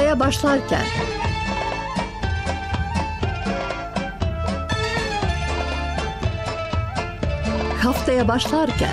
Haftaya başlarken. Haftaya başlarken.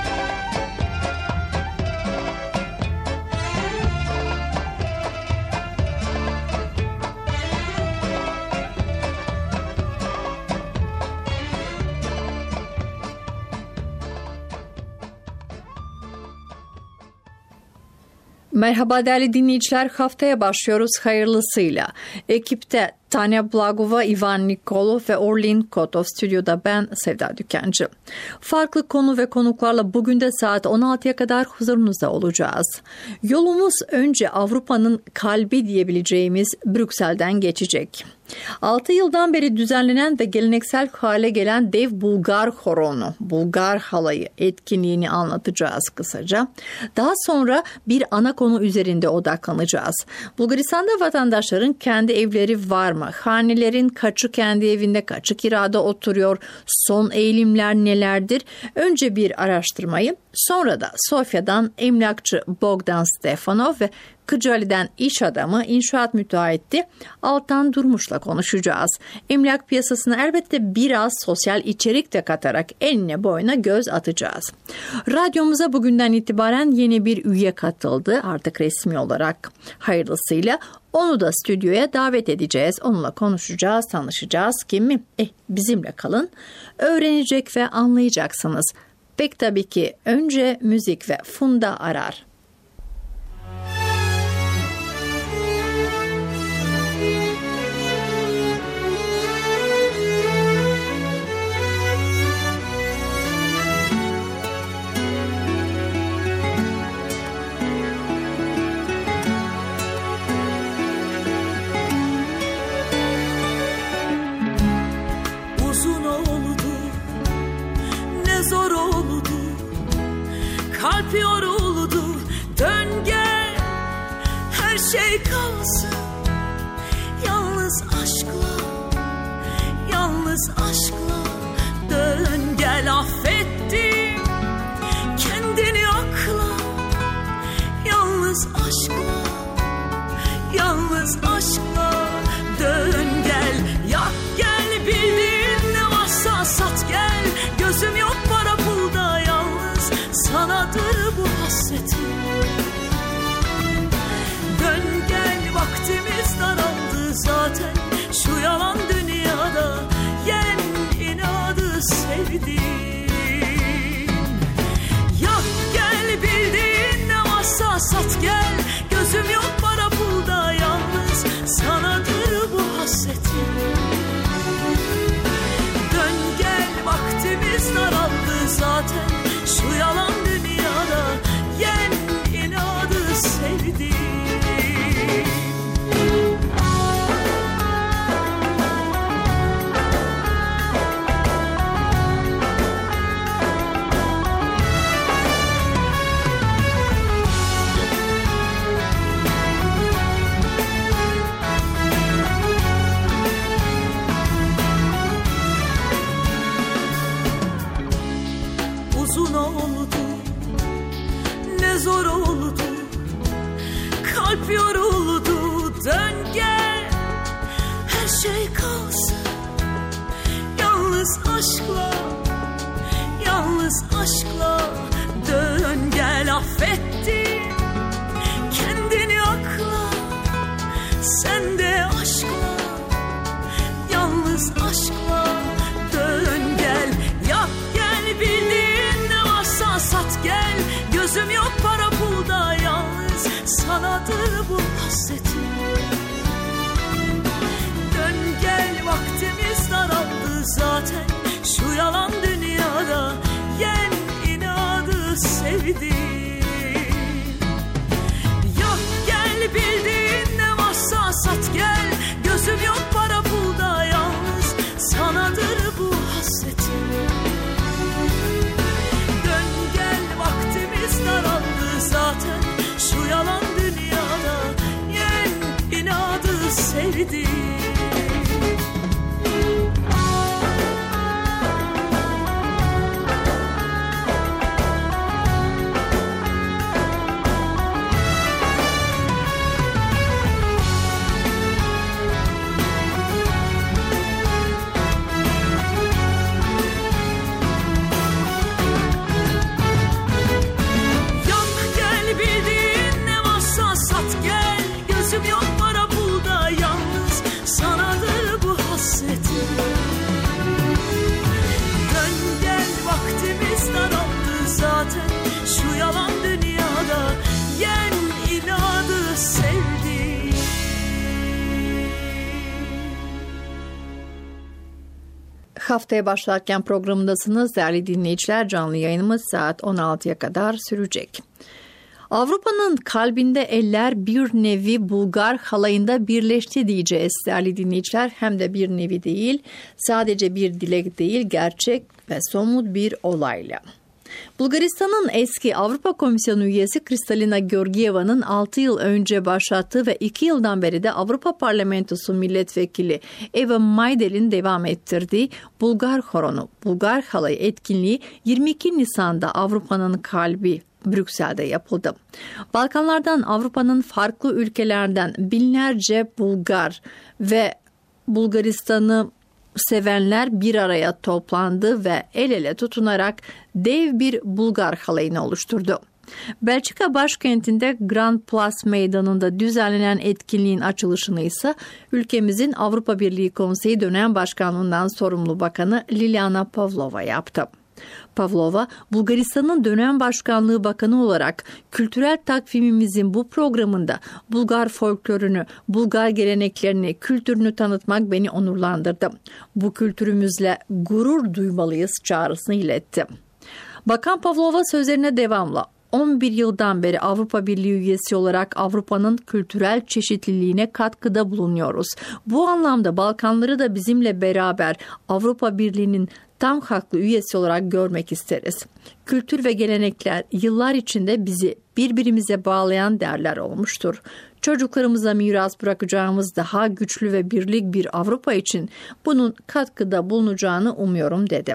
Merhaba değerli dinleyiciler, haftaya başlıyoruz hayırlısıyla. Ekipte Tanya Blagova, Ivan Nikolov ve Orlin Kotov, stüdyoda ben Sevda Dükencı. Farklı konu ve konuklarla bugün de saat 16'ya kadar huzurunuzda olacağız. Yolumuz önce Avrupa'nın kalbi diyebileceğimiz Brüksel'den geçecek. 6 yıldan beri düzenlenen ve geleneksel hale gelen dev Bulgar horonu, Bulgar halayı etkinliğini anlatacağız kısaca. Daha sonra bir ana konu üzerinde odaklanacağız. Bulgaristan'da vatandaşların kendi evleri var mı? Hanelerin kaçı kendi evinde, kaçı kirada oturuyor? Son eğilimler nelerdir? Önce bir araştırmayı, sonra da Sofya'dan emlakçı Bogdan Stefanov ve Kıcali'den iş adamı, inşaat müteahhiti Altan Durmuş'la konuşacağız. Emlak piyasasına elbette biraz sosyal içerik de katarak enine boyuna göz atacağız. Radyomuza bugünden itibaren yeni bir üye katıldı, artık resmi olarak hayırlısıyla. Onu da stüdyoya davet edeceğiz. Onunla konuşacağız, tanışacağız. Kim mi? Bizimle kalın. Öğrenecek ve anlayacaksınız. Pek tabii ki önce müzik ve Funda Arar. Kalp yoruldu, dön gel, her şey kalsın. Yalnız aşkla, yalnız aşkla, dön gel, affettim kendini akla. Yalnız aşkla, yalnız aşkla, dön gel. Yak gel, bildiğin ne varsa sat gel. Gözüm yok para pulda, yalnız sanadır bu hasretim. Dön gel, vaktimiz daraldı zaten. Şu yalan dünyada yen inadı sevdim. Yak gel, bildiğin ne varsa sat gel. Gözüm yok para pulda, yalnız sanadır bu hasretim. Dön gel, vaktimiz daraldı zaten. Şu yalan dünyada yen inadı sevdim. Uzun oldu, ne zor oldu, kalp yoruldu, dön gel, her şey kalsın. Yalnız aşkla, yalnız aşkla, dön gel, affettim kendini akla. Sen de aşkla, yalnız aşkla, dön gel. Yak gel, bildiğin ne varsa sat gel. Gözüm yok para pulda, yalnız sanadır bu hasretim. Dön gel, vaktimiz daraldı zaten. Şu yalan dünyada yen inadı sevdim. Yak gel, bildiğin ne varsa sat gel. Gözüm yok para pulda, yalnız sanadır bu hasretim. Dön gel, vaktimiz daraldı zaten. Şu yalan dünyada yen inadı sevdim. Haftaya başlarken programındasınız değerli dinleyiciler. Canlı yayınımız saat 16'ya kadar sürecek. Avrupa'nın kalbinde eller bir nevi Bulgar halayında birleşti diyeceğiz değerli dinleyiciler. Hem de bir nevi değil, sadece bir dilek değil, gerçek ve somut bir olayla. Bulgaristan'ın eski Avrupa Komisyonu üyesi Kristalina Georgieva'nın 6 yıl önce başlattığı ve 2 yıldan beri de Avrupa Parlamentosu milletvekili Eva Maydel'in devam ettirdiği Bulgar Horonu, Bulgar Halayı etkinliği 22 Nisan'da Avrupa'nın kalbi Brüksel'de yapıldı. Balkanlardan, Avrupa'nın farklı ülkelerden binlerce Bulgar ve Bulgaristan'ı sevenler bir araya toplandı ve el ele tutunarak dev bir Bulgar halayını oluşturdu. Belçika başkentinde Grand Place Meydanı'nda düzenlenen etkinliğin açılışını ise ülkemizin Avrupa Birliği Konseyi dönem başkanlığından sorumlu bakanı Liliana Pavlova yaptı. Pavlova, Bulgaristan'ın dönem başkanlığı bakanı olarak kültürel takvimimizin bu programında Bulgar folklorunu, Bulgar geleneklerini, kültürünü tanıtmak beni onurlandırdı. Bu kültürümüzle gurur duymalıyız çağrısını iletti. Bakan Pavlova sözlerine devamla 11 yıldan beri Avrupa Birliği üyesi olarak Avrupa'nın kültürel çeşitliliğine katkıda bulunuyoruz. Bu anlamda Balkanları da bizimle beraber Avrupa Birliği'nin tam haklı üyesi olarak görmek isteriz. Kültür ve gelenekler yıllar içinde bizi birbirimize bağlayan değerler olmuştur. Çocuklarımıza miras bırakacağımız daha güçlü ve birlik bir Avrupa için bunun katkıda bulunacağını umuyorum dedi.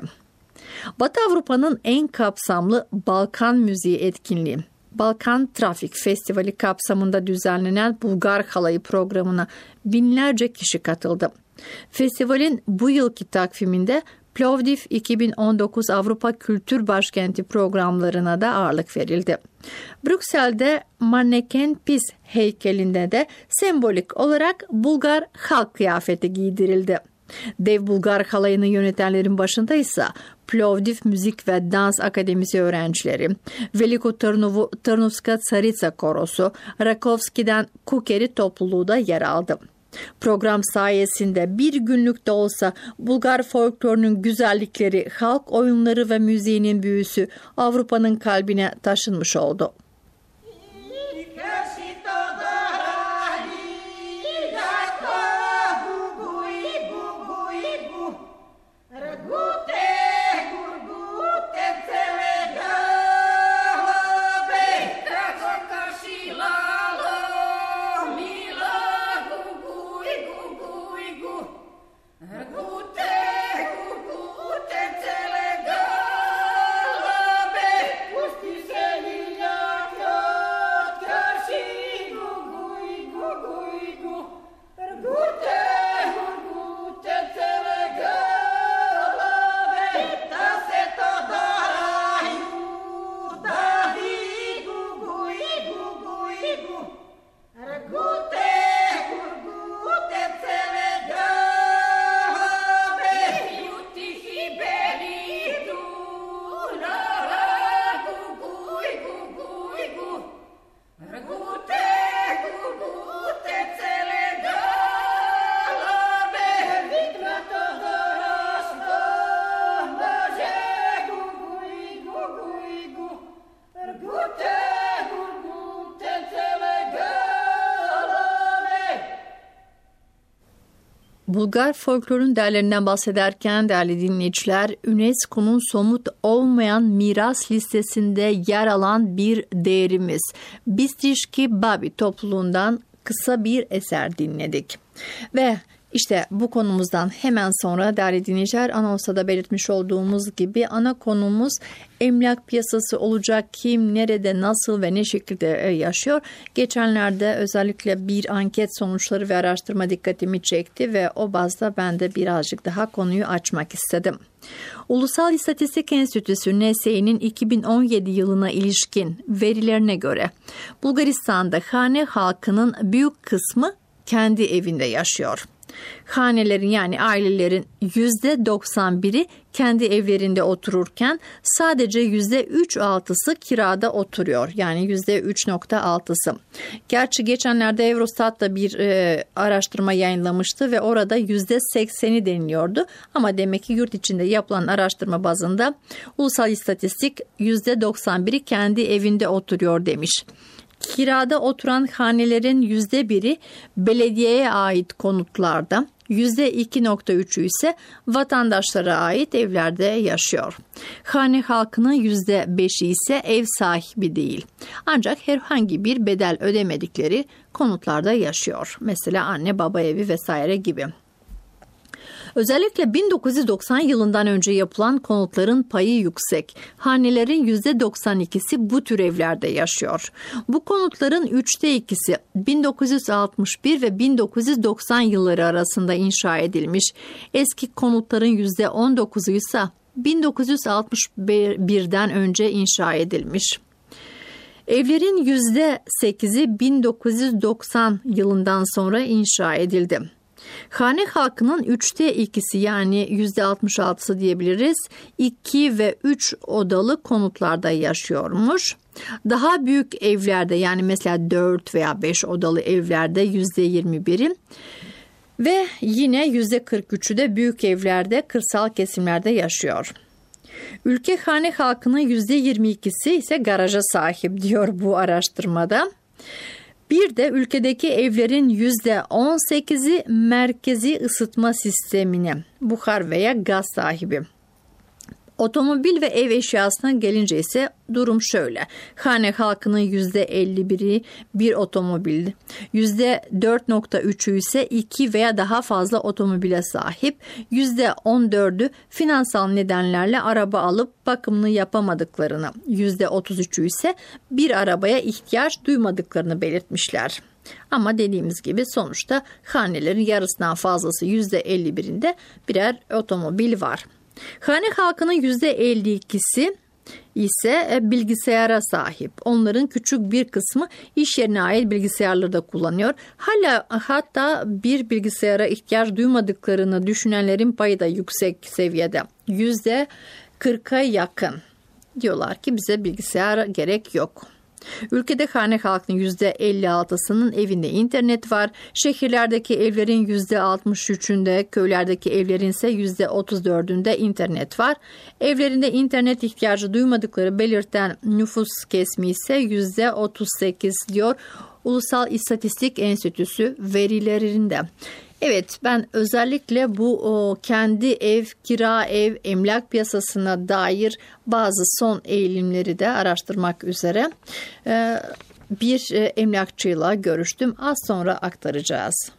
Batı Avrupa'nın en kapsamlı Balkan müziği etkinliği, Balkan Trafik Festivali kapsamında düzenlenen Bulgar Halayı programına binlerce kişi katıldı. Festivalin bu yılki takviminde Plovdiv 2019 Avrupa Kültür Başkenti programlarına da ağırlık verildi. Brüksel'de Manneken Pis heykelinde de sembolik olarak Bulgar halk kıyafeti giydirildi. Dev Bulgar halayını yönetenlerin başında ise Plovdiv Müzik ve Dans Akademisi öğrencileri, Veliko Tırnovska Tsarica Korosu, Rakovski'den Kukeri topluluğu da yer aldı. Program sayesinde bir günlük de olsa Bulgar folklorunun güzellikleri, halk oyunları ve müziğinin büyüsü Avrupa'nın kalbine taşınmış oldu. Bulgar folklorun değerlerinden bahsederken değerli dinleyiciler, UNESCO'nun somut olmayan miras listesinde yer alan bir değerimiz Bistrişki Babi topluluğundan kısa bir eser dinledik. Ve işte bu konumuzdan hemen sonra değerli dinleyiciler, anonsta da belirtmiş olduğumuz gibi ana konumuz emlak piyasası olacak. Kim, nerede, nasıl ve ne şekilde yaşıyor? Geçenlerde özellikle bir anket sonuçları ve araştırma dikkatimi çekti ve o bazda ben de birazcık daha konuyu açmak istedim. Ulusal İstatistik Enstitüsü NSE'nin 2017 yılına ilişkin verilerine göre Bulgaristan'da hane halkının büyük kısmı kendi evinde yaşıyor. Hanelerin yani ailelerin %91'i kendi evlerinde otururken sadece %3.6'sı kirada oturuyor. Yani %3.6'sı. Gerçi geçenlerde Eurostat da bir araştırma yayınlamıştı ve orada %80'i deniliyordu. Ama demek ki yurt içinde yapılan araştırma bazında Ulusal İstatistik %91'i kendi evinde oturuyor demiş. Kirada oturan hanelerin %1'i belediyeye ait konutlarda, %2.3'ü ise vatandaşlara ait evlerde yaşıyor. Hane halkının %5'i ise ev sahibi değil. Ancak herhangi bir bedel ödemedikleri konutlarda yaşıyor. Mesela anne baba evi vesaire gibi. Özellikle 1990 yılından önce yapılan konutların payı yüksek. Hanelerin %92'si bu tür evlerde yaşıyor. Bu konutların 2/3'ü 1961 ve 1990 yılları arasında inşa edilmiş. Eski konutların %19'u ise 1961'den önce inşa edilmiş. Evlerin %8'i 1990 yılından sonra inşa edildi. Hane halkının 2/3'ü yani %66'sı diyebiliriz 2 ve 3 odalı konutlarda yaşıyormuş. Daha büyük evlerde yani mesela 4 veya 5 odalı evlerde %21'i ve yine %43'ü de büyük evlerde kırsal kesimlerde yaşıyor. Ülke hane halkının %22'si ise garaja sahip diyor bu araştırmada. Bir de ülkedeki evlerin %18'i merkezi ısıtma sistemine, buhar veya gaz sahibi. Otomobil ve ev eşyasına gelince ise durum şöyle. Hane halkının %51'i bir otomobil, %4.3'ü ise 2 veya daha fazla otomobile sahip, %14'ü finansal nedenlerle araba alıp bakımını yapamadıklarını, %33'ü ise bir arabaya ihtiyaç duymadıklarını belirtmişler. Ama dediğimiz gibi sonuçta hanelerin yarısından fazlası %51'inde birer otomobil var. Hane halkının %52'si ise bilgisayara sahip. Onların küçük bir kısmı iş yerine ait bilgisayarları da kullanıyor. Hatta bir bilgisayara ihtiyaç duymadıklarını düşünenlerin payı da yüksek seviyede. %40'a yakın. Diyorlar ki bize bilgisayar gerek yok. Ülkede hane halkının %56'sının evinde internet var. Şehirlerdeki evlerin %63'ünde, köylerdeki evlerin ise %34'ünde internet var. Evlerinde internet ihtiyacı duymadıkları belirten nüfus kesimi ise %38 diyor Ulusal İstatistik Enstitüsü verilerinde. Evet, ben özellikle bu kendi ev, kira ev, emlak piyasasına dair bazı son eğilimleri de araştırmak üzere bir emlakçıyla görüştüm. Az sonra aktaracağız.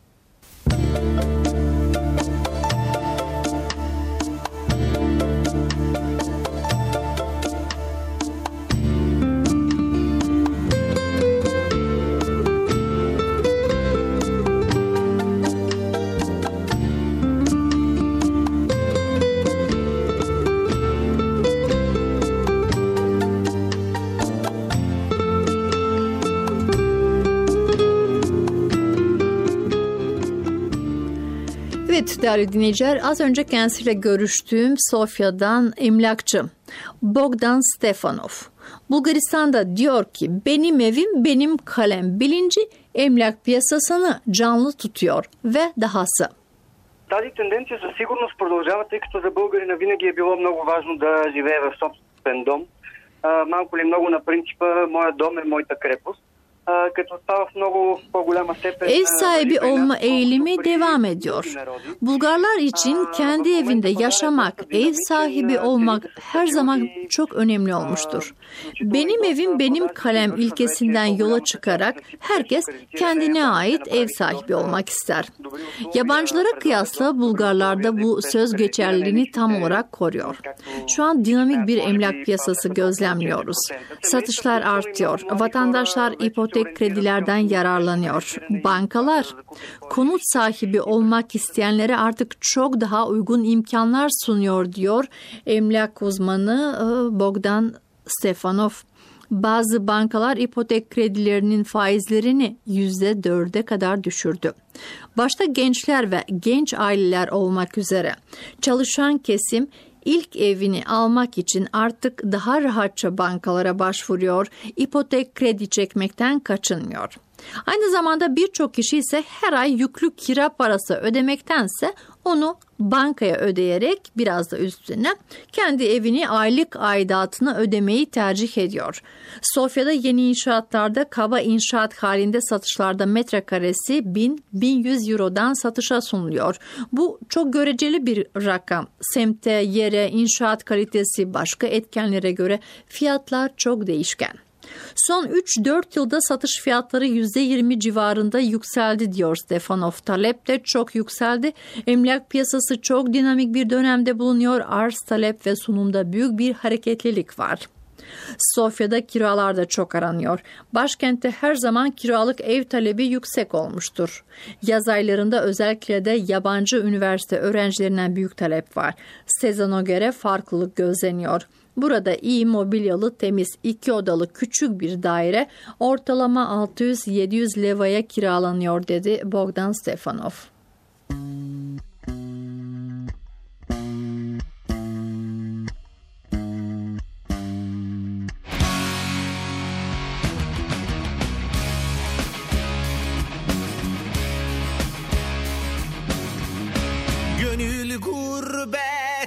Evet değerli dinleyiciler, az önce kendisiyle görüştüğüm Sofya'dan emlakçı Bogdan Stefanov. Bulgaristan'da diyor ki benim evim benim kalem bilinci emlak piyasasını canlı tutuyor ve dahası. Тази тенденция със сигурност продължава, тъй като за българина винаги е било много важно да живее в собствен дом. Малко ли много на принципа моя дом е моята крепост. Ev sahibi olma eğilimi devam ediyor. Bulgarlar için kendi evinde yaşamak, ev sahibi olmak her zaman çok önemli olmuştur. Benim evim benim kalem ilkesinden yola çıkarak herkes kendine ait ev sahibi olmak ister. Yabancılara kıyasla Bulgarlarda bu söz geçerliliğini tam olarak koruyor. Şu an dinamik bir emlak piyasası gözlemliyoruz. Satışlar artıyor. Vatandaşlar ipotek kredilerden yararlanıyor. Bankalar konut sahibi olmak isteyenlere artık çok daha uygun imkanlar sunuyor diyor emlak uzmanı Bogdan Stefanov. Bazı bankalar ipotek kredilerinin faizlerini %4'e kadar düşürdü. Başta gençler ve genç aileler olmak üzere çalışan kesim ilk evini almak için artık daha rahatça bankalara başvuruyor, ipotek kredi çekmekten kaçınmıyor. Aynı zamanda birçok kişi ise her ay yüklü kira parası ödemektense onu bankaya ödeyerek biraz da üstüne kendi evini aylık aidatını ödemeyi tercih ediyor. Sofya'da yeni inşaatlarda kaba inşaat halinde satışlarda metrekaresi 1000-1100 Euro'dan satışa sunuluyor. Bu çok göreceli bir rakam. Semte, yere, inşaat kalitesi, başka etkenlere göre fiyatlar çok değişken. Son 3-4 yılda satış fiyatları %20 civarında yükseldi diyor Stefanov. Talep de çok yükseldi. Emlak piyasası çok dinamik bir dönemde bulunuyor. Arz, talep ve sunumda büyük bir hareketlilik var. Sofya'da kiralar da çok aranıyor. Başkentte her zaman kiralık ev talebi yüksek olmuştur. Yaz aylarında özellikle de yabancı üniversite öğrencilerinden büyük talep var. Sezona göre farklılık gözleniyor. Burada iyi mobilyalı, temiz 2 odalı küçük bir daire ortalama 600-700 levaya kiralanıyor dedi Bogdan Stefanov. Gönül gurbetele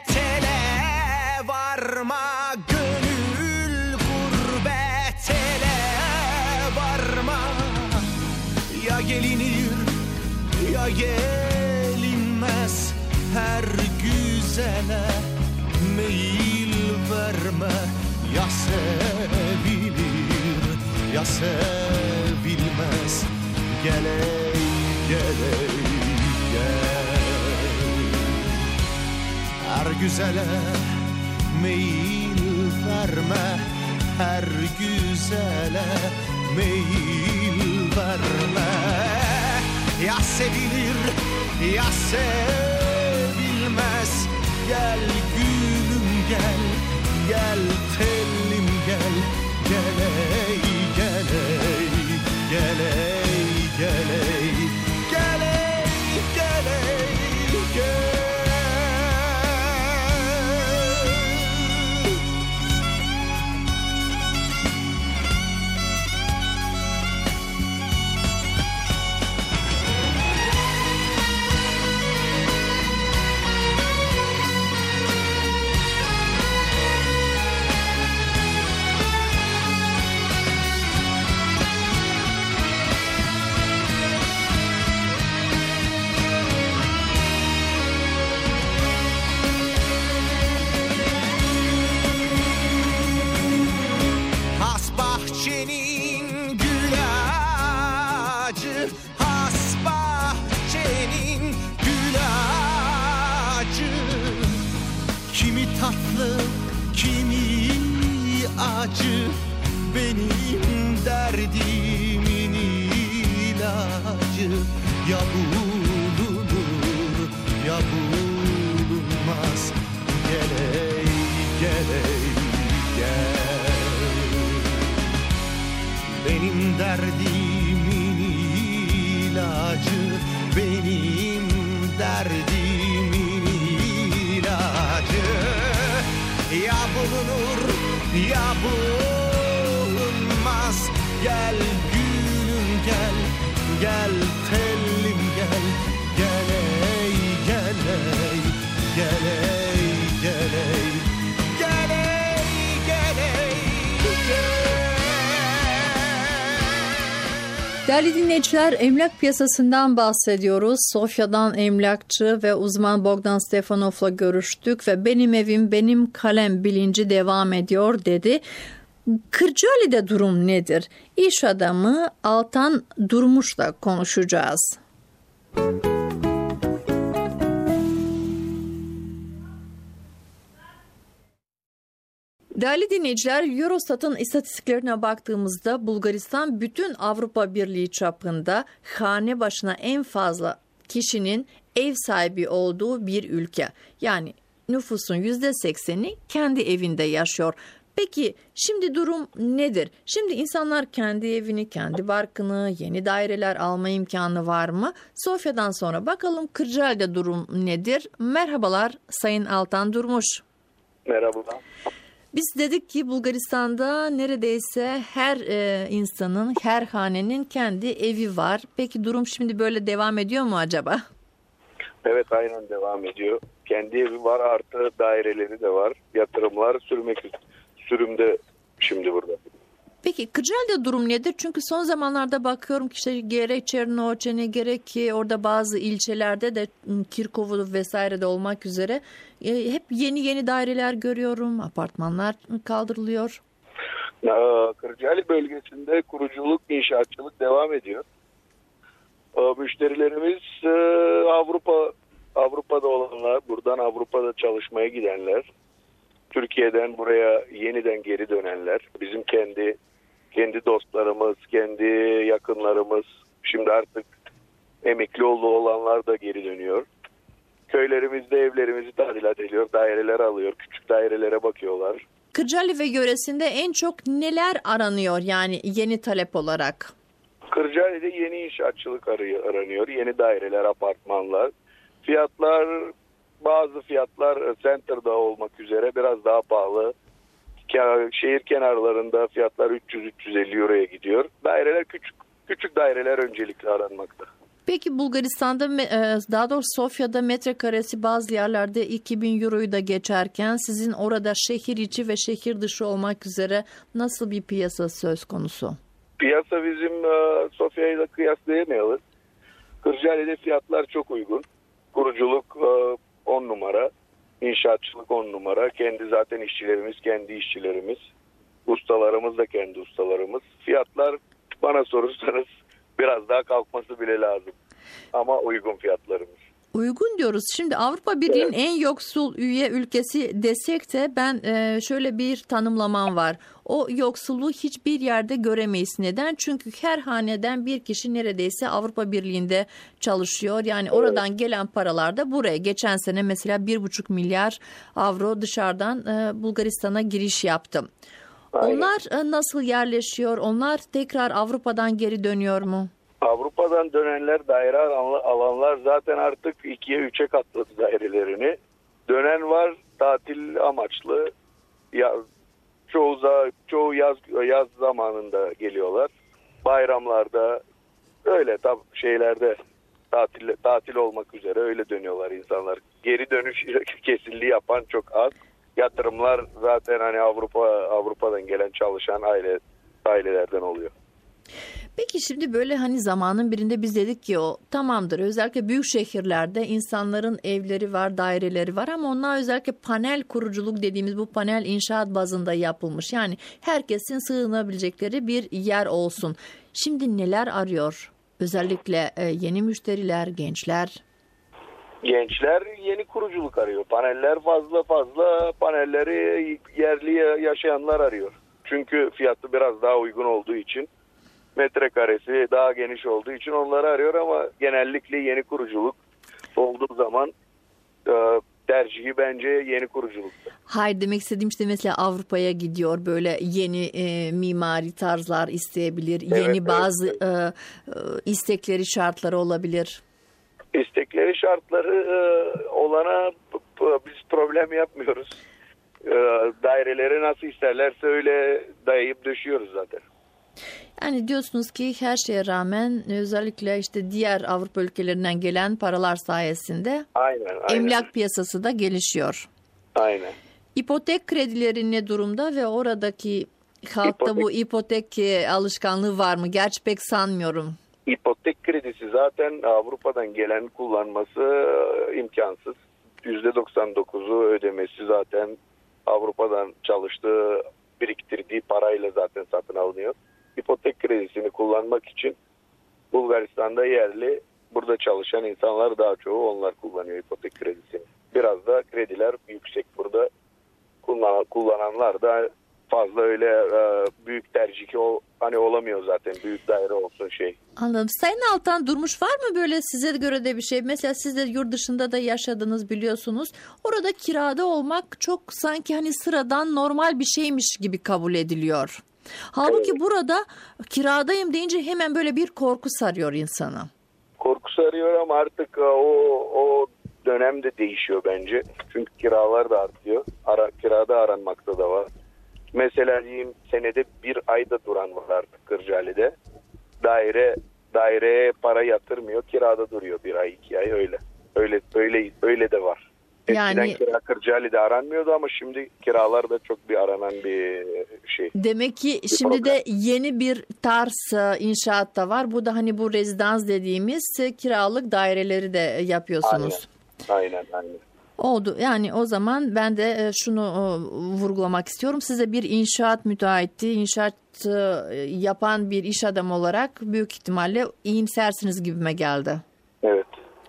varma, gönül gurbetele varma. Ya gelinir ya gelinmez, her güzele meyil verme. Ya sevilir ya sevilmez, geley geley gel. Her güzele meyil verme, her güzele meyil verme. Ya sevilir ya sevilmez, gel gülüm gel, gel tellim gel, geley geley geley geley geley geley gel. Bahçenin gül ağacı, has bahçenin gül ağacı. Kimi tatlı, kimi acı, benim derdimin ilacı. Ya bulunur ya bulunmaz, geley geley gel. Benim derdimin ilacı, benim derdimin ilacı. Ya bulunur ya bulunmaz, gel gülüm gel, gel tellim gel, geley geley geley geley geley geley gel. Değerli dinleyiciler, emlak piyasasından bahsediyoruz. Sofya'dan emlakçı ve uzman Bogdan Stefanov'la görüştük ve benim evim benim kalem bilinci devam ediyor dedi. Kırcaali'de durum nedir? İş adamı Altan Durmuş'la konuşacağız. Değerli dinleyiciler, Eurostat'ın istatistiklerine baktığımızda Bulgaristan bütün Avrupa Birliği çapında hane başına en fazla kişinin ev sahibi olduğu bir ülke. Yani nüfusun %80'i kendi evinde yaşıyor. Peki şimdi durum nedir? Şimdi insanlar kendi evini, kendi barkını, yeni daireler alma imkanı var mı? Sofya'dan sonra bakalım Kırcaali'de durum nedir? Merhabalar Sayın Altan Durmuş. Merhabalar. Biz dedik ki Bulgaristan'da neredeyse her insanın, her hanenin kendi evi var. Peki durum şimdi böyle devam ediyor mu acaba? Evet, aynen devam ediyor. Kendi evi var, artı daireleri de var. Yatırımlar sürümde şimdi burada. Peki Kırcaali'de durum nedir? Çünkü son zamanlarda bakıyorum ki işte gerek Çernoçen'e gerek ki orada bazı ilçelerde de Kirkovu vesaire de olmak üzere hep yeni daireler görüyorum. Apartmanlar kaldırılıyor. Kırcaali bölgesinde kuruculuk, inşaatçılık devam ediyor. Müşterilerimiz Avrupa'da olanlar, buradan Avrupa'da çalışmaya gidenler, Türkiye'den buraya yeniden geri dönenler, bizim kendi dostlarımız, kendi yakınlarımız, şimdi artık emekli olanlar da geri dönüyor. Köylerimizde evlerimizi tadilat ediyor, daireler alıyor, küçük dairelere bakıyorlar. Kırcaali ve yöresinde en çok neler aranıyor yani yeni talep olarak? Kırcaali'de yeni inşaatçılık aranıyor, yeni daireler, apartmanlar. Bazı fiyatlar center'da olmak üzere biraz daha pahalı. Şehir kenarlarında fiyatlar 300-350 euroya gidiyor. Daireler küçük daireler öncelikle aranmakta. Peki Bulgaristan'da daha doğrusu Sofya'da metrekaresi bazı yerlerde 2000 euroyu da geçerken sizin orada şehir içi ve şehir dışı olmak üzere nasıl bir piyasa söz konusu? Piyasa bizim Sofya'yla kıyaslayamayalım. Kırcaali'de fiyatlar çok uygun. Kuruculuk 10 numara. İnşaatçılık 10 numara. Zaten işçilerimiz kendi işçilerimiz. Ustalarımız da kendi ustalarımız. Fiyatlar bana sorursanız biraz daha kalkması bile lazım. Ama uygun fiyatlarımız. Uygun diyoruz. Şimdi Avrupa Birliği'nin en yoksul üye ülkesi desek de ben şöyle bir tanımlamam var. O yoksulluğu hiçbir yerde göremeyiz. Neden? Çünkü her haneden bir kişi neredeyse Avrupa Birliği'nde çalışıyor. Yani oradan gelen paralar da buraya. Geçen sene mesela 1,5 milyar avro dışarıdan Bulgaristan'a giriş yaptı. Aynen. Onlar nasıl yerleşiyor? Onlar tekrar Avrupa'dan geri dönüyor mu? Avrupa'dan dönenler, daire alanlar zaten artık 2'ye 3'e katladı dairelerini. Dönen var, tatil amaçlı. Çoğu yaz zamanında geliyorlar. Bayramlarda öyle şeylerde tatil olmak üzere öyle dönüyorlar insanlar. Geri dönüş kesinliği yapan çok az. Yatırımlar zaten hani Avrupa'dan gelen çalışan ailelerden oluyor. Peki şimdi böyle hani zamanın birinde biz dedik ki o tamamdır. Özellikle büyük şehirlerde insanların evleri var, daireleri var ama onlar özellikle panel kuruculuk dediğimiz bu panel inşaat bazında yapılmış. Yani herkesin sığınabilecekleri bir yer olsun. Şimdi neler arıyor? Özellikle yeni müşteriler, gençler. Gençler yeni kuruculuk arıyor. Paneller fazla panelleri yerli yaşayanlar arıyor. Çünkü fiyatı biraz daha uygun olduğu için, metrekaresi daha geniş olduğu için onları arıyor ama genellikle yeni kuruculuk olduğu zaman tercihi bence yeni kuruculukta. Hayır, demek istediğim işte mesela Avrupa'ya gidiyor, böyle yeni mimari tarzlar isteyebilir. Evet, yeni bazı istekleri, şartları olabilir. İstekleri, şartları olana biz problem yapmıyoruz. Daireleri nasıl isterlerse öyle dayayıp döşüyoruz zaten. Yani diyorsunuz ki her şeye rağmen özellikle işte diğer Avrupa ülkelerinden gelen paralar sayesinde aynen. emlak piyasası da gelişiyor. Aynen. İpotek kredileri ne durumda ve oradaki halkta bu ipotek alışkanlığı var mı? Gerçi pek sanmıyorum. İpotek kredisi zaten Avrupa'dan gelen kullanması imkansız. %99'u ödemesi zaten Avrupa'dan çalıştığı, biriktirdiği parayla zaten satın alınıyor. İpotek kredisini kullanmak için Bulgaristan'da yerli, burada çalışan insanlar daha çoğu onlar kullanıyor ipotek kredisini. Biraz da krediler yüksek burada. Kullananlar da fazla öyle büyük tercih hani olamıyor zaten. Büyük daire olsun şey. Anladım. Sayın Altan Durmuş, var mı böyle size göre de bir şey? Mesela siz de yurt dışında da yaşadınız biliyorsunuz. Orada kirada olmak çok sanki hani sıradan normal bir şeymiş gibi kabul ediliyor. Halbuki Evet. burada kiradayım deyince hemen böyle bir korku sarıyor insanı. Korku sarıyor ama artık o dönemde değişiyor bence. Çünkü kiralar da artıyor. Kirada aranmakta da var. Mesela diyeyim senede bir ayda duran var artık Kırcaali'de. Daireye para yatırmıyor. Kirada duruyor bir ay 2 ay öyle. Öyle de var. Eskiden Yani kira Kırcaali'de aranmıyordu ama şimdi kiralar da çok bir aranan bir şey. demek ki şimdi de yeni bir tarz inşaat da var. Bu da hani bu rezidans dediğimiz kiralık daireleri de yapıyorsunuz. Aynen. Oldu. Yani o zaman ben de şunu vurgulamak istiyorum. Size bir inşaat müteahhiti, inşaat yapan bir iş adamı olarak büyük ihtimalle iyimsersiniz gibime geldi. Evet.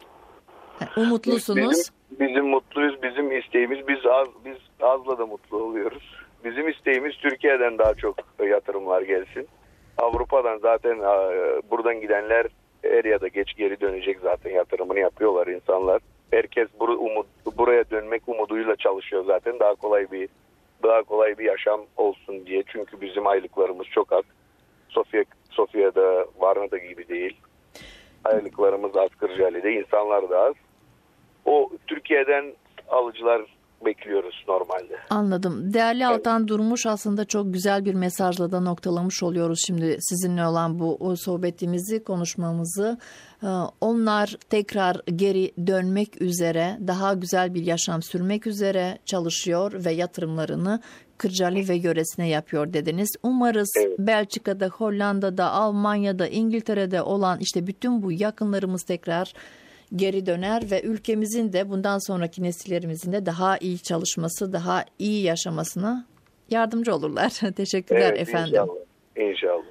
Umutlusunuz. Bizim mutluyuz. Bizim isteğimiz biz azla da mutlu oluyoruz. Bizim isteğimiz Türkiye'den daha çok yatırımlar gelsin. Avrupa'dan zaten buradan gidenler er ya da geç geri dönecek, zaten yatırımını yapıyorlar insanlar. Herkes buraya dönmek umuduyla çalışıyor zaten, daha kolay bir yaşam olsun diye. Çünkü bizim aylıklarımız çok az. Sofya'da, Varna'da gibi değil. Aylıklarımız az Kırcaali'de, insanlar da az. O Türkiye'den alıcılar bekliyoruz normalde. Anladım. Değerli Altan Durmuş, aslında çok güzel bir mesajla da noktalamış oluyoruz şimdi sizinle olan bu sohbetimizi, konuşmamızı. Onlar tekrar geri dönmek üzere, daha güzel bir yaşam sürmek üzere çalışıyor ve yatırımlarını Kırcaali ve yöresine yapıyor dediniz. Umarız Belçika'da, Hollanda'da, Almanya'da, İngiltere'de olan işte bütün bu yakınlarımız tekrar geri döner ve ülkemizin de bundan sonraki nesillerimizin de daha iyi çalışması, daha iyi yaşamasına yardımcı olurlar. Teşekkürler efendim. İnşallah.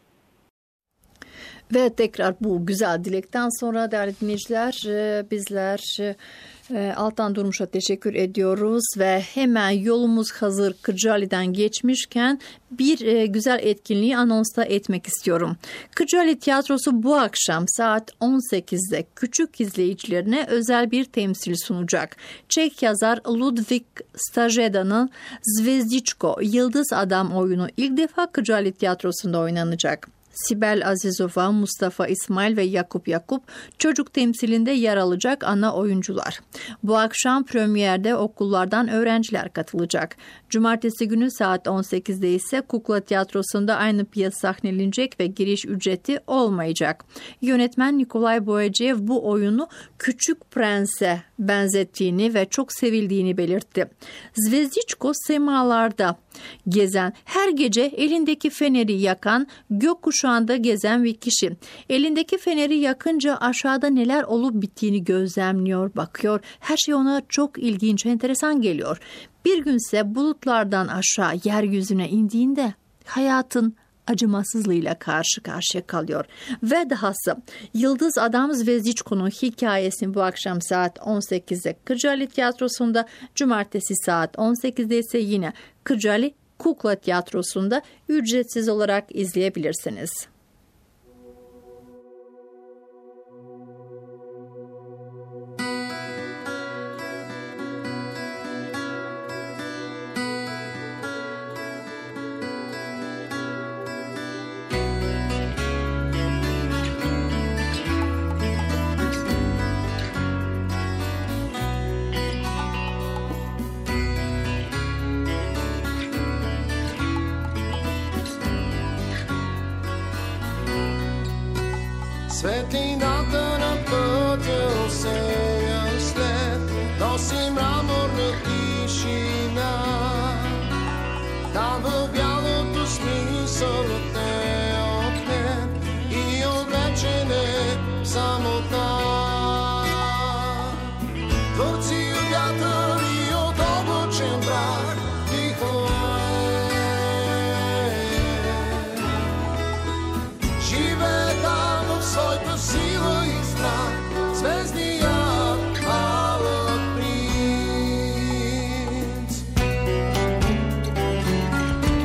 Ve tekrar bu güzel dilekten sonra değerli dinleyiciler, bizler Altan Durmuş'a teşekkür ediyoruz ve hemen yolumuz hazır Kırcaali'den geçmişken bir güzel etkinliği anonsta etmek istiyorum. Kırcaali Tiyatrosu bu akşam saat 18'de küçük izleyicilerine özel bir temsil sunacak. Çek yazar Ludwig Stajeda'nın Zvezdiçko Yıldız Adam oyunu ilk defa Kırcaali Tiyatrosu'nda oynanacak. Sibel Azizova, Mustafa İsmail ve Yakup çocuk temsilinde yer alacak ana oyuncular. Bu akşam premierde okullardan öğrenciler katılacak. Cumartesi günü saat 18'de ise Kukla Tiyatrosu'nda aynı piyasa sahnelenecek ve giriş ücreti olmayacak. Yönetmen Nikolay Boyacev bu oyunu Küçük Prens'e benzettiğini ve çok sevildiğini belirtti. Zvezdiçko semalarda gezen, her gece elindeki feneri yakan, gökkuşağında gezen bir kişi. Elindeki feneri yakınca aşağıda neler olup bittiğini gözlemliyor, bakıyor. Her şey ona çok ilginç, enteresan geliyor. Bir günse bulutlardan aşağı yeryüzüne indiğinde hayatın acımasızlığıyla karşı karşıya kalıyor. Ve dahası Yıldız Adam Zvezdiçko'nun hikayesini bu akşam saat 18'de Kırcaali Tiyatrosu'nda, cumartesi saat 18'de ise yine Kırcaali Kukla Tiyatrosu'nda ücretsiz olarak izleyebilirsiniz. Svetlinaterna böter sig en slätt, nosim ramorna tišina. Tam v bjalotu smisolotne okne i odvečene samota. Tvorci vjatari od obločen brak dihuje. Žive tam svoj silu i strah, zvezdija malog princ.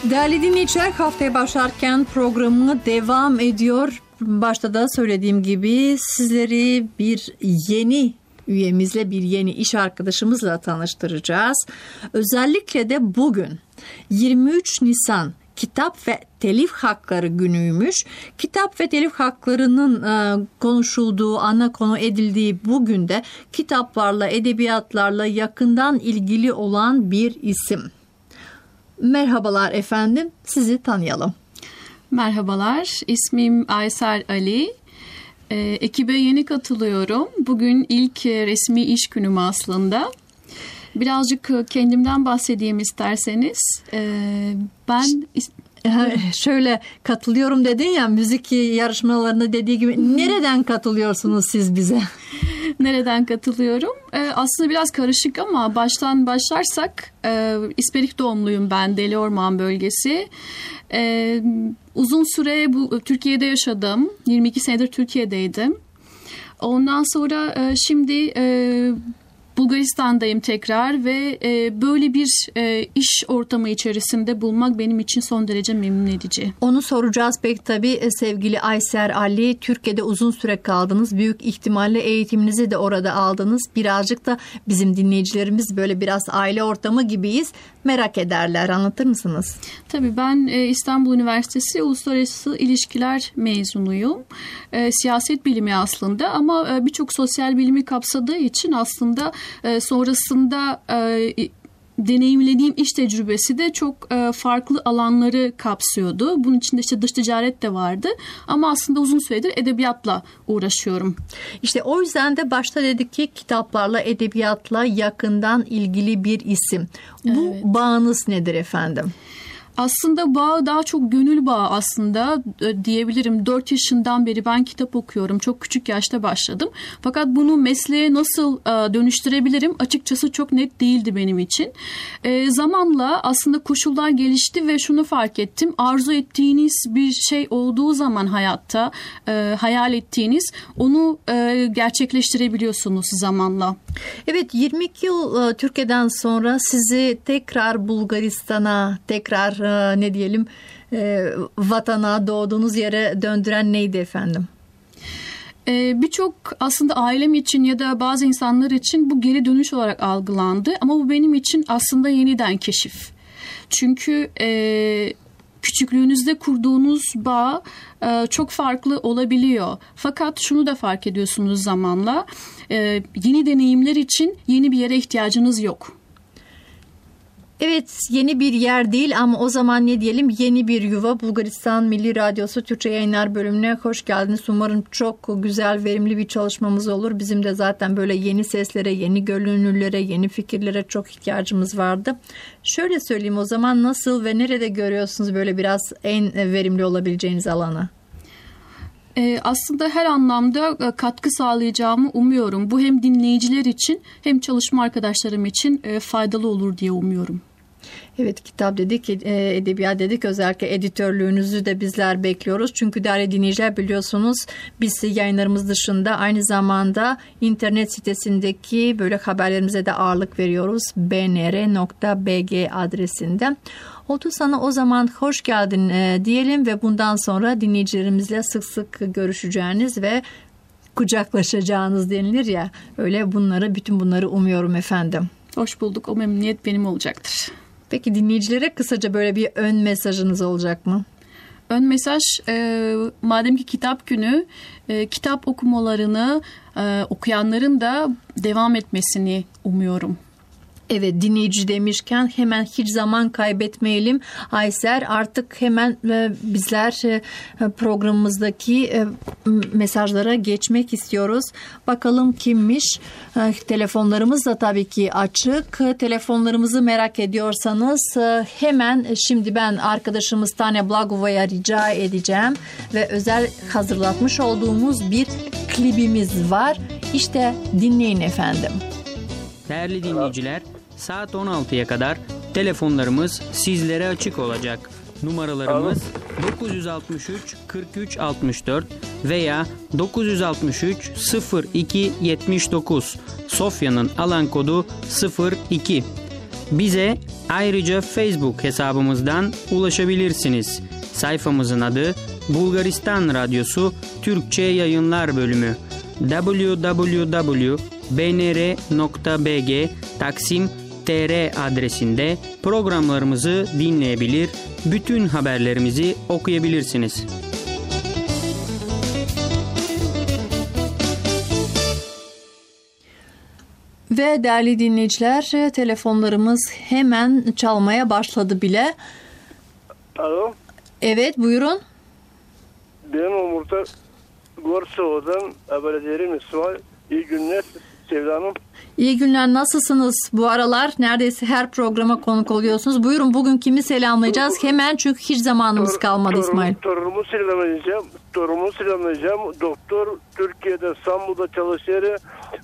Değerli dinleyiciler, haftaya başlarken programı devam ediyor. Başta da söylediğim gibi sizleri bir yeni üyemizle, bir yeni iş arkadaşımızla tanıştıracağız. Özellikle de bugün 23 Nisan Kitap ve Telif Hakları günüymüş. Kitap ve telif haklarının konuşulduğu, ana konu edildiği bugün de kitaplarla, edebiyatlarla yakından ilgili olan bir isim. Merhabalar efendim, sizi tanıyalım. Merhabalar, ismim Ayser Ali. Ekibe yeni katılıyorum. Bugün ilk resmi iş günüm aslında. Birazcık kendimden bahsedeyim isterseniz. Ben şöyle katılıyorum dedin ya, müzik yarışmalarında dediği gibi, nereden katılıyorsunuz siz bize? Nereden katılıyorum? Aslında biraz karışık ama baştan başlarsak İsperik doğumluyum ben, Deliorman bölgesi. Uzun süre Türkiye'de yaşadım. 22 senedir Türkiye'deydim. Ondan sonra şimdi Bulgaristan'dayım tekrar ve böyle bir iş ortamı içerisinde bulunmak benim için son derece memnun edici. Onu soracağız pek tabii sevgili Ayser Ali. Türkiye'de uzun süre kaldınız. Büyük ihtimalle eğitiminizi de orada aldınız. Birazcık da bizim dinleyicilerimiz böyle biraz aile ortamı gibiyiz. Merak ederler. Anlatır mısınız? Tabii ben İstanbul Üniversitesi Uluslararası İlişkiler mezunuyum. Siyaset bilimi aslında ama birçok sosyal bilimi kapsadığı için aslında sonrasında deneyimlediğim iş tecrübesi de çok farklı alanları kapsıyordu. Bunun içinde işte dış ticaret de vardı ama aslında uzun süredir edebiyatla uğraşıyorum. İşte o yüzden de başta dedik ki kitaplarla, edebiyatla yakından ilgili bir isim. Bu evet. Bağınız nedir efendim? Aslında bağ daha çok gönül bağı aslında diyebilirim. 4 yaşından beri ben kitap okuyorum. Çok küçük yaşta başladım. Fakat bunu mesleğe nasıl dönüştürebilirim açıkçası çok net değildi benim için. Zamanla aslında koşullar gelişti ve şunu fark ettim. Arzu ettiğiniz bir şey olduğu zaman hayatta hayal ettiğiniz onu gerçekleştirebiliyorsunuz zamanla. Evet, 22 yıl Türkiye'den sonra sizi tekrar Bulgaristan'a, tekrar vatana, doğduğunuz yere döndüren neydi efendim? Birçok aslında ailem için ya da bazı insanlar için bu geri dönüş olarak algılandı. Ama bu benim için aslında yeniden keşif. Çünkü küçüklüğünüzde kurduğunuz bağ çok farklı olabiliyor. Fakat şunu da fark ediyorsunuz zamanla. Yeni deneyimler için yeni bir yere ihtiyacınız yok. Evet, yeni bir yer değil ama o zaman ne diyelim, yeni bir yuva. Bulgaristan Milli Radyosu Türkçe Yayınlar bölümüne hoş geldiniz. Umarım çok güzel, verimli bir çalışmamız olur. Bizim de zaten böyle yeni seslere, yeni gönüllülere, yeni fikirlere çok ihtiyacımız vardı. Şöyle söyleyeyim o zaman, nasıl ve nerede görüyorsunuz böyle biraz en verimli olabileceğiniz alanı? Aslında her anlamda katkı sağlayacağımı umuyorum. Bu hem dinleyiciler için hem çalışma arkadaşlarım için faydalı olur diye umuyorum. Evet, kitap dedik, edebiyat dedik. Özellikle editörlüğünüzü de bizler bekliyoruz. Çünkü değerli dinleyiciler, biliyorsunuz biz yayınlarımız dışında aynı zamanda internet sitesindeki böyle haberlerimize de ağırlık veriyoruz. bnr.bg adresinden. Oldu sana o zaman hoş geldin diyelim ve bundan sonra dinleyicilerimizle sık sık görüşeceğiniz ve kucaklaşacağınız denilir ya, öyle bütün bunları umuyorum efendim. Hoş bulduk, o memnuniyet benim olacaktır. Peki dinleyicilere kısaca böyle bir ön mesajınız olacak mı? Ön mesaj, madem ki kitap günü, kitap okumalarını okuyanların da devam etmesini umuyorum. Evet, dinleyici demişken hemen hiç zaman kaybetmeyelim. Ayser, artık hemen bizler programımızdaki mesajlara geçmek istiyoruz. Bakalım kimmiş? Telefonlarımız da tabii ki açık. Telefonlarımızı merak ediyorsanız hemen şimdi ben arkadaşımız Tanya Blagova'ya rica edeceğim ve özel hazırlatmış olduğumuz bir klibimiz var. İşte dinleyin efendim. Değerli dinleyiciler, saat 16'ya kadar telefonlarımız sizlere açık olacak. Numaralarımız 963 43 64 veya 963 02 79. Sofya'nın alan kodu 02. Bize ayrıca Facebook hesabımızdan ulaşabilirsiniz. Sayfamızın adı Bulgaristan Radyosu Türkçe Yayınlar Bölümü. www.bnr.bg Taksim.tr adresinde programlarımızı dinleyebilir, bütün haberlerimizi okuyabilirsiniz. Ve değerli dinleyiciler, telefonlarımız hemen çalmaya başladı bile. Alo. Evet, buyurun. Ben Umurta Gorsova'dan haber ederim İsmail. İyi günler Sevda Hanım. İyi günler, nasılsınız bu aralar? Neredeyse her programa konuk oluyorsunuz. Buyurun, bugün kimi selamlayacağız? Hemen, çünkü hiç zamanımız kalmadı İsmail. Torunumu selamlayacağım. Doktor Türkiye'de İstanbul'da çalışır.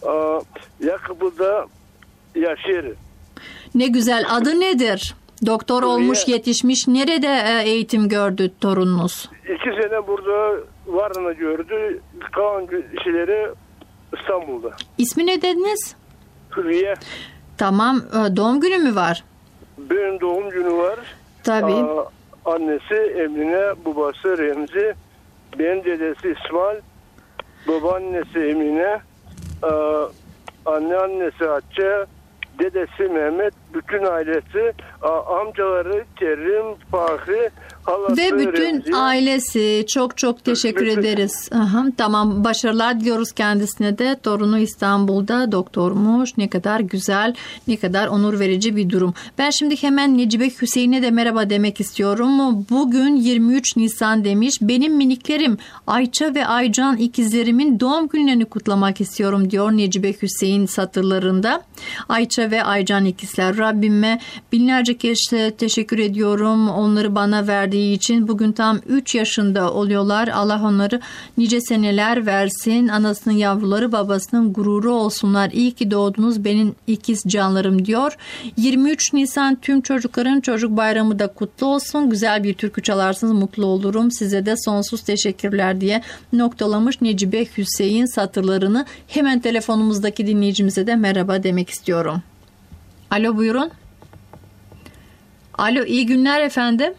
Yakıbı'da yaşar. Ne güzel. Adı nedir? Doktor olmuş, yetişmiş. Nerede eğitim gördü torununuz? 2 sene burada varını gördü. Kalan işleri İstanbul'da. İsmi ne dediniz? Hülya. Tamam. Doğum günü mü var? Benim doğum günü var. Tabii. Annesi Emine, babası Remzi. Benim dedesi İsmail. Babaannesi Emine. Anneannesi Hatice. Dedesi Mehmet. Bütün ailesi. Amcaları Kerim, Fahri. Halası Ve bütün Remzi. ailesi. Çok çok teşekkür ederiz. Aha, tamam, başarılar diliyoruz kendisine de. Torunu İstanbul'da doktormuş. Ne kadar güzel, ne kadar onur verici bir durum. Ben şimdi hemen Necibe Hüseyin'e de merhaba demek istiyorum. Bugün 23 Nisan demiş. Benim miniklerim Ayça ve Aycan ikizlerimin doğum günlerini kutlamak istiyorum diyor Necibe Hüseyin satırlarında. Ayça ve Aycan ikizler. Rabbime binlerce kez teşekkür ediyorum. Onları bana verdiği için. Bugün tam 3 yaşında oluyorlar. Allah onları nice seneler versin. Anasının yavruları, babasının gururu olsunlar. İyi ki doğdunuz benim ikiz canlarım diyor. 23 Nisan tüm çocukların çocuk bayramı da kutlu olsun. Güzel bir türkü çalarsınız, mutlu olurum. Size de sonsuz teşekkürler diye noktalamış Necibe Hüseyin satırlarını. Hemen telefonumuzdaki dinleyicimize de merhaba demek istiyorum. Alo, buyurun. Alo, iyi günler efendim.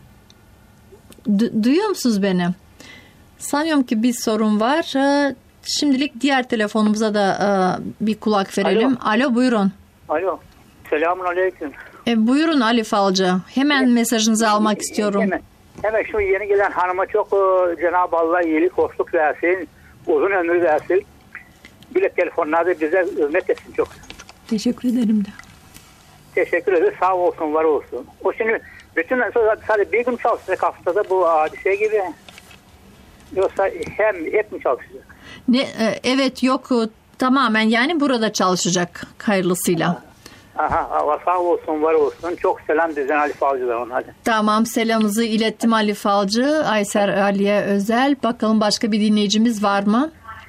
Duyuyor musunuz beni? Sanıyorum ki bir sorun var. Şimdilik diğer telefonumuza da bir kulak verelim. Alo, buyurun. Alo. Selamun aleyküm. Buyurun Ali Falcı. Hemen mesajınızı almak istiyorum. Hemen şu yeni gelen hanıma çok Cenab-ı Allah iyilik, hoşluk versin. Uzun ömür versin. Bile telefonlarda bize hürmet etsin çok. Teşekkür ederim de. Teşekkür ederiz. Sağ olsun, var olsun. O şimdi bütün sadece bir gün çalışacak haftada bu hadise gibi. Yoksa hep mi çalışacak? Evet, yok, tamamen yani burada çalışacak hayırlısıyla. Aha, sağ olsun, var olsun. Çok selam diyeceğim Ali Falcı'dan ona. Hadi. Tamam, selamınızı ilettim Ali Falcı. Ayser Ali'ye özel. Bakalım başka bir dinleyicimiz var mı?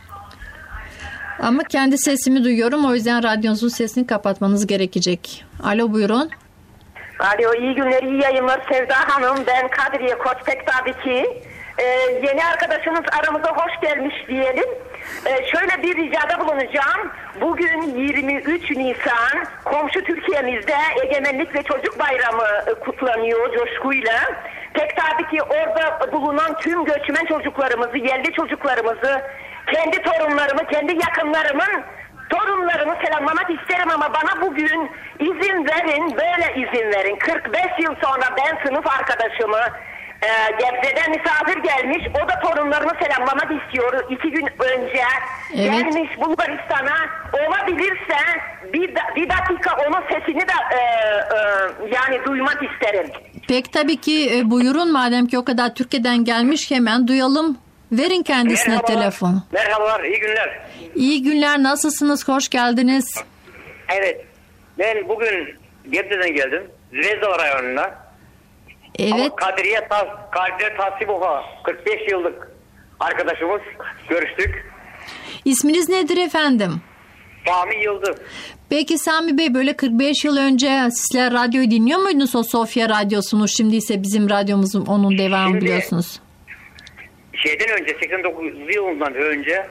Ama kendi sesimi duyuyorum. O yüzden radyonuzun sesini kapatmanız gerekecek. Alo, buyurun. Alo, iyi günler, iyi yayınlar Sevda Hanım. Ben Kadriye Koçpek tabii ki. Yeni arkadaşımız aramıza hoş gelmiş diyelim. Şöyle bir ricada bulunacağım. Bugün 23 Nisan komşu Türkiye'mizde Egemenlik ve Çocuk Bayramı kutlanıyor coşkuyla. Pek tabii ki orada bulunan tüm göçmen çocuklarımızı, yerli çocuklarımızı, kendi torunlarımı, kendi yakınlarımın torunlarımı selamlamak isterim ama bana bugün izin verin, böyle izin verin. 45 yıl sonra ben sınıf arkadaşımı Gebze'den misafir gelmiş, o da torunlarını selamlamak istiyor. 2 gün önce gelmiş Bulgaristan'a. Olabilirse bir dakika onun sesini de yani duymak isterim. Pek tabii ki, buyurun, madem ki o kadar Türkiye'den gelmiş, hemen duyalım. Verin kendisine telefonu. Merhabalar, iyi günler. İyi günler, nasılsınız? Hoş geldiniz. Evet, ben bugün Gebze'den geldim. Zvezda rayonuna. Evet. Ama Kadriye Tasibova 45 yıllık arkadaşımız, görüştük. İsminiz nedir efendim? Sami Yıldız. Peki Sami Bey, böyle 45 yıl önce sizler radyoyu dinliyor muydunuz, o Sofya Radyosunu? Şimdi ise bizim radyomuzun onun devamı biliyorsunuz. Şeyden önce 89 yılından önce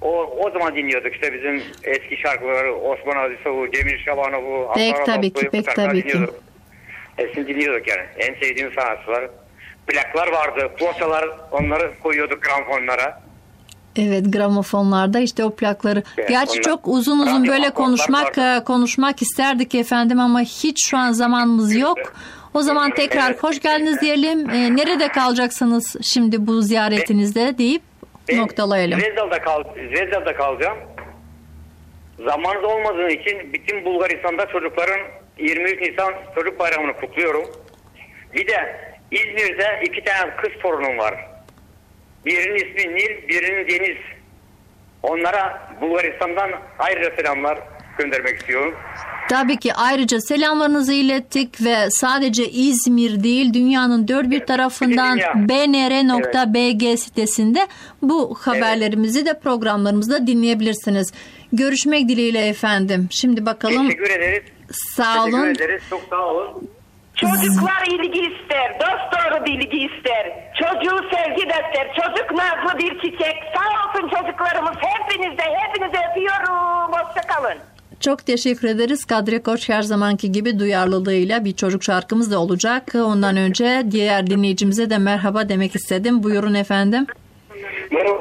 O zaman dinliyorduk işte bizim eski şarkıları, Osman Azizov'u, Cemil Şabanov'u, Pek tabii ki. Hepsini dinliyorduk yani. En sevdiğim sanatçılar. Plaklar vardı, postalar, onları koyuyorduk gramofonlara. Evet, gramofonlarda işte o plakları. Evet, gerçi çok uzun böyle konuşmak isterdik efendim ama hiç şu an zamanımız yok. O zaman tekrar hoş geldiniz diyelim. Nerede kalacaksınız şimdi bu ziyaretinizde deyip noktalayalım. Zvezda'da kalacağım. Zamanınız olmadığı için bütün Bulgaristan'da çocukların 23 Nisan Çocuk Bayramı'nı kutluyorum. Bir de İzmir'de 2 tane kız torunum var. Birinin ismi Nil, birinin Deniz. Onlara Bulgaristan'dan ayrıca selamlar göndermek istiyorum. Tabii ki ayrıca selamlarınızı ilettik ve sadece İzmir değil dünyanın dört bir tarafından bnr.bg sitesinde bu haberlerimizi de programlarımızda dinleyebilirsiniz. Görüşmek dileğiyle efendim. Şimdi bakalım. Teşekkür ederiz. Sağ olun. Teşekkür ederiz. Çok sağ olun. Çocuklar ilgi ister, dost doğru bilgi ister. Çocuğu sevgi göster, çocuk nazlı bir çiçek. Sağ olsun çocuklarımız, hepinizi öpüyorum. Hoşça kalın. Çok teşekkür ederiz. Kadri Koç her zamanki gibi duyarlılığıyla bir çocuk şarkımız da olacak. Ondan önce diğer dinleyicimize de merhaba demek istedim. Buyurun efendim. Merhaba.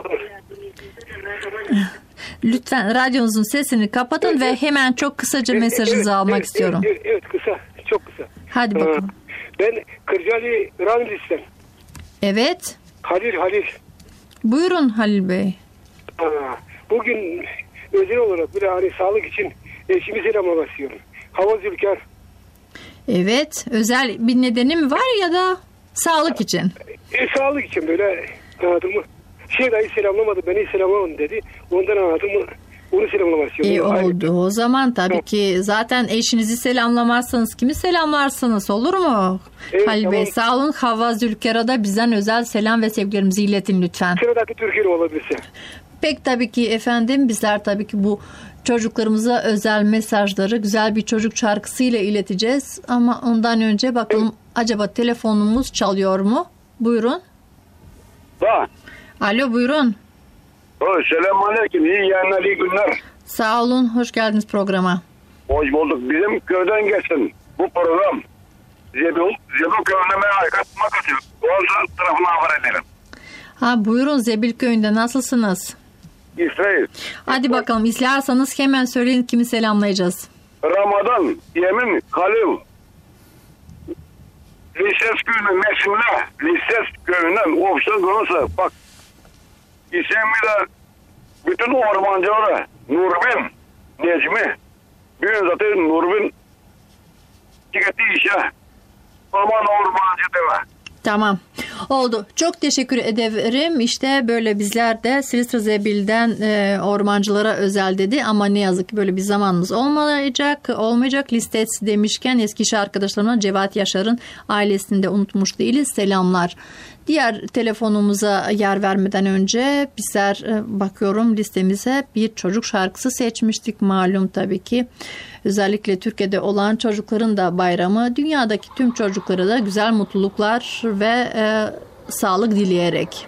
Lütfen radyonuzun sesini kapatın ve hemen çok kısaca mesajınızı almak istiyorum. Evet, kısa, çok kısa. Hadi bakalım. Ben Kırcaali Ranlis'ten. Evet. Halil. Buyurun Halil Bey. Bugün özel olarak bir hani sağlık için eşimi selamlamak istiyorum. Hava Zülker. Evet. Özel bir nedeni mi var ya da sağlık için? Sağlık için böyle anladın mı? Dahi selamlamadı, beni selamlamadı dedi. Ondan anladın mı? Onu selamlamak istiyorum. İyi oldu. O zaman tabii ki zaten eşinizi selamlamazsanız kimi selamlarsınız, olur mu? Evet, Halil Bey sağ olun. Hava Zülker'a da bizden özel selam ve sevgilerimizi iletin lütfen. Sıradaki Türkiye'de olabilirse. Pek tabii ki efendim, bizler tabii ki bu çocuklarımıza özel mesajları güzel bir çocuk şarkısıyla ileteceğiz. Ama ondan önce bakalım acaba telefonumuz çalıyor mu? Buyurun. Alo, buyurun. Selamünaleyküm. İyi yayınlar, iyi günler. Sağ olun. Hoş geldiniz programa. Hoş bulduk. Bizim köyden geçsin bu program. Zebil köyüne merak atıyor. Olsa tarafına haber edelim. Buyurun Zebil köyünde nasılsınız? İsrail. Hadi bakalım, isterseniz hemen söyleyin, kimi selamlayacağız. Ramazan, Yemin, Halil. Lises köyüne, Mesimle, Lises köyünden Ofsan konusu. Bak, İsmi de bütün ormancılara Nurbin, Necmi. Bugün zaten Nurbin çıkarttı işe. Aman ormancı deme. Tamam. Oldu. Çok teşekkür ederim. İşte böyle bizler de Silistra Zebil'den ormancılara özel dedi ama ne yazık ki böyle bir zamanımız olmayacak. Listesi demişken eski iş arkadaşlarımla Cevat Yaşar'ın ailesini de unutmuş değiliz. Selamlar. Diğer telefonumuza yer vermeden önce bizler bakıyorum listemize bir çocuk şarkısı seçmiştik. Malum tabii ki özellikle Türkiye'de olan çocukların da bayramı, dünyadaki tüm çocuklara da güzel mutluluklar ve sağlık dileyerek.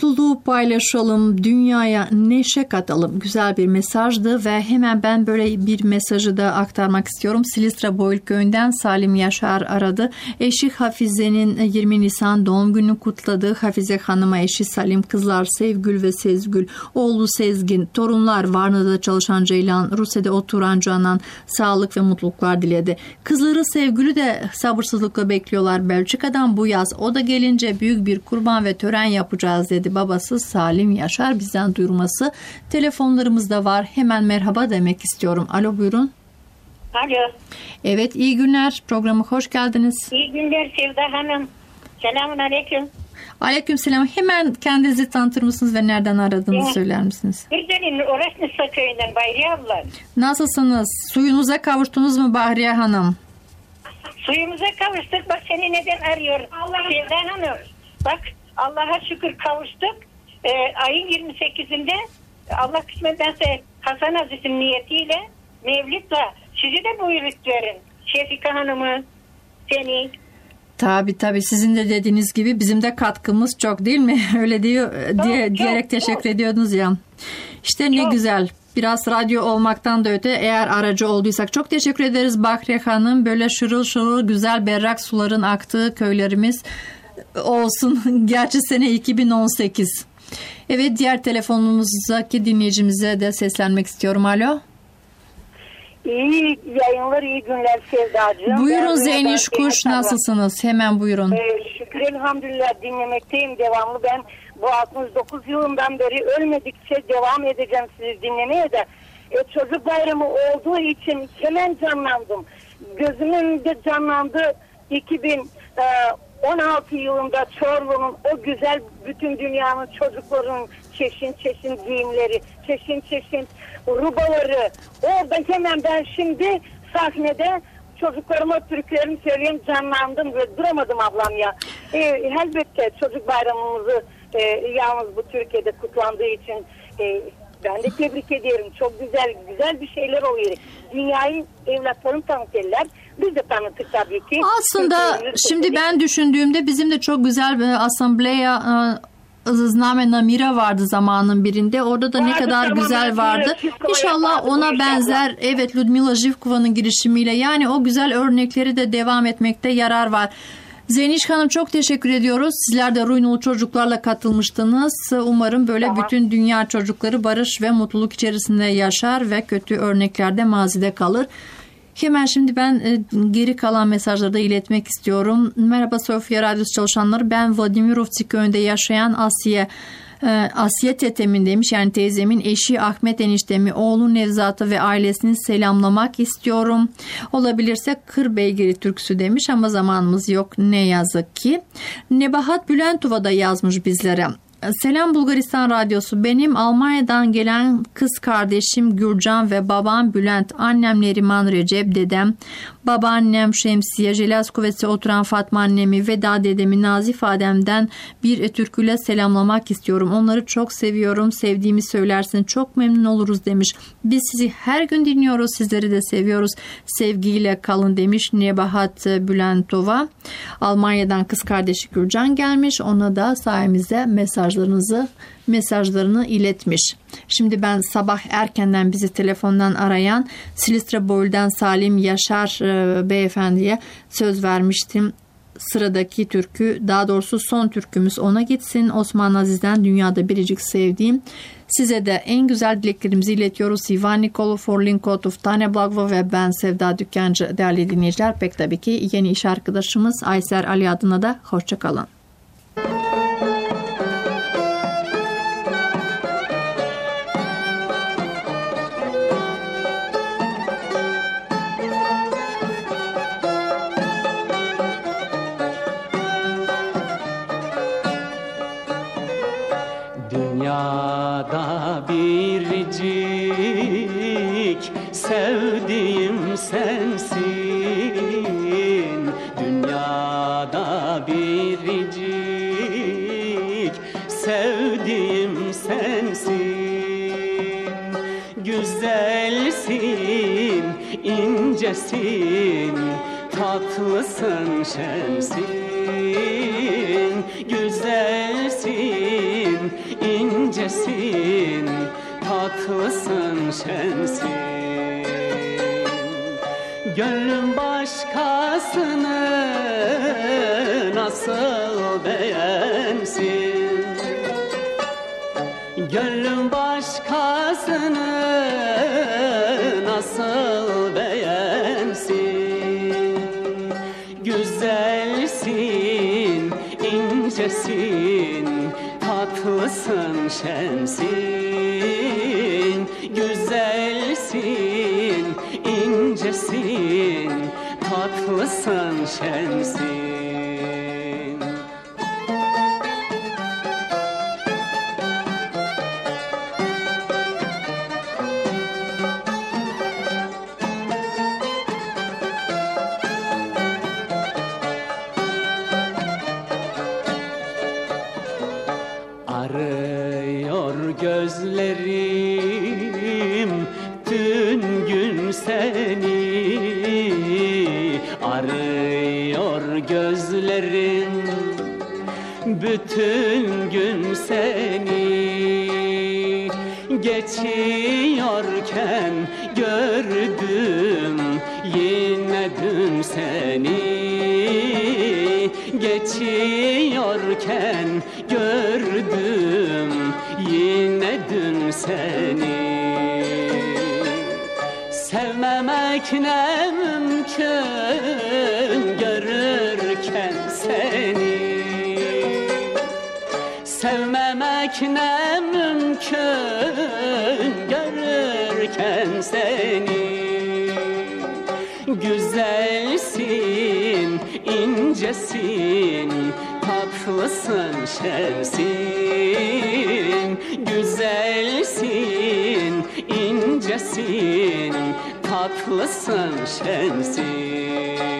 Mutluluğu paylaşalım, dünyaya neşe katalım. Güzel bir mesajdı ve hemen ben böyle bir mesajı da aktarmak istiyorum. Silistra Boyul Köyü'nden Salim Yaşar aradı. Eşi Hafize'nin 20 Nisan doğum gününü kutladı. Hafize Hanım'a eşi Salim, kızlar Sevgül ve Sezgül, oğlu Sezgin, torunlar Varna'da çalışan Ceylan, Rusya'da oturan Canan sağlık ve mutluluklar diledi. Kızları Sevgül'ü de sabırsızlıkla bekliyorlar Belçika'dan bu yaz. O da gelince büyük bir kurban ve tören yapacağız dedi babası Salim Yaşar. Bizden duyurması. Telefonlarımız da var. Hemen merhaba demek istiyorum. Alo, buyurun. Alo. Evet, iyi günler. Programa hoş geldiniz. İyi günler Sevda Hanım. Selamun aleyküm. Aleyküm selam. Hemen kendinizi tanıtır mısınız ve nereden aradığınızı söyler misiniz? Kırcalı'nın Orasnısa köyünden Bahriye abla. Nasılsınız? Suyunuza kavuştunuz mu Bahriye Hanım? Suyumuza kavuştuk. Bak seni neden arıyorum. Sevda Hanım. Bak Allah'a şükür kavuştuk. Ayın 28'inde Allah kısmedense Hasan Aziz'in niyetiyle Mevlid'le sizi de buyruk verin. Şefika Hanım'ı, seni. Tabii sizin de dediğiniz gibi bizim de katkımız çok değil mi? Öyle diyerek teşekkür ediyordunuz ya. İşte ne güzel. Biraz radyo olmaktan da öte eğer aracı olduysak çok teşekkür ederiz Bahriye Hanım. Böyle şırıl şırıl güzel berrak suların aktığı köylerimiz olsun. Gerçi sene 2018. Evet, diğer telefonumuzdaki dinleyicimize de seslenmek istiyorum. Alo. İyi yayınlar, iyi günler Sevdacığım. Buyurun Zeyniş Kuş, nasılsınız? Hemen buyurun. Şükür elhamdülillah dinlemekteyim devamlı. Ben bu 69 yılından beri ölmedikçe devam edeceğim sizi dinlemeye de. Çocuk bayramı olduğu için hemen canlandım. Gözümün önünde canlandı 2016 yılında Çorlu'nun o güzel bütün dünyanın çocukların çeşin giyimleri, çeşin rubaları. Orada hemen ben şimdi sahnede çocuklarıma türkülerimi söyleyeyim canlandım ve duramadım ablam ya. Elbette çocuk bayramımızı yalnız bu Türkiye'de kutlandığı için ben de tebrik ediyorum. Çok güzel bir şeyler oluyor. Dünyayı evlatlarım tanıtırlar. Biz de tanıttık tabii ki. Aslında şimdi ben düşündüğümde bizim de çok güzel bir asambleya Zname Namira vardı zamanın birinde. Orada da ne kadar güzel vardı. İnşallah ona benzer, evet, Ludmila Živkova'nın girişimiyle, yani o güzel örnekleri de devam etmekte yarar var. Zeyniş Hanım çok teşekkür ediyoruz. Sizler de Ruynulu çocuklarla katılmıştınız. Umarım böyle bütün dünya çocukları barış ve mutluluk içerisinde yaşar ve kötü örneklerde mazide kalır. Hemen şimdi ben geri kalan mesajları da iletmek istiyorum. Merhaba Sofya Radyosu çalışanları. Ben Vladimirovci köyünde yaşayan Asiye tetemin demiş, yani teyzemin eşi Ahmet eniştemi, oğlu Nevzat'ı ve ailesini selamlamak istiyorum. Olabilirse Kırbeygiri türküsü demiş ama zamanımız yok ne yazık ki. Nebahat Bülentova da yazmış bizlere. Selam Bulgaristan Radyosu. Benim Almanya'dan gelen kız kardeşim Gürcan ve babam Bülent, annem Neriman Recep, dedem, babaannem Şemsiye, Jelaskovets'e oturan Fatma annemi, Veda dedemi, Nazif Adem'den bir türküyle selamlamak istiyorum. Onları çok seviyorum. Sevdiğimi söylersin. Çok memnun oluruz demiş. Biz sizi her gün dinliyoruz. Sizleri de seviyoruz. Sevgiyle kalın demiş Nebahat Bülentova. Almanya'dan kız kardeşi Gürcan gelmiş. Ona da sayemizde mesajlarını iletmiş. Şimdi ben sabah erkenden bizi telefondan arayan Silistra Boyul'dan Salim Yaşar beyefendiye söz vermiştim. Sıradaki türkü, daha doğrusu son türkümüz ona gitsin. Osman Aziz'den Dünyada Biricik Sevdiğim. Size de en güzel dileklerimizi iletiyoruz. Ivan Nikolov, Orlin Kotov, Tanya Blagova ve ben Sevda Dükkancı. Değerli dinleyiciler, pek tabii ki yeni iş arkadaşımız Ayser Ali adına da hoşça kalın. Dünyada biricik sevdiğim sensin. Dünyada biricik sevdiğim sensin. Güzelsin, incesin, tatlısın, şensin. Güzelsin, incesin, tatlısın, şensin. Gönlüm başkasını nasıl beğensin? Gönlüm başkasını nasıl beğensin? Güzelsin, incesin, tatlısın, şensin. Güzelsin, incesin, tatlısın, şensin. Arıyor gözlerim tüm gün seni, arıyor gözlerim bütün gün seni. Geçiyorken gördüm yine dün seni. Geçiyorken gördüm yine dün seni. Sevmemek ne mümkün görürken seni. Sevmemek ne mümkün görürken seni. Güzelsin, incesin, tatlısın, şensin. Güzelsin, incesin, tatlısın, şensin.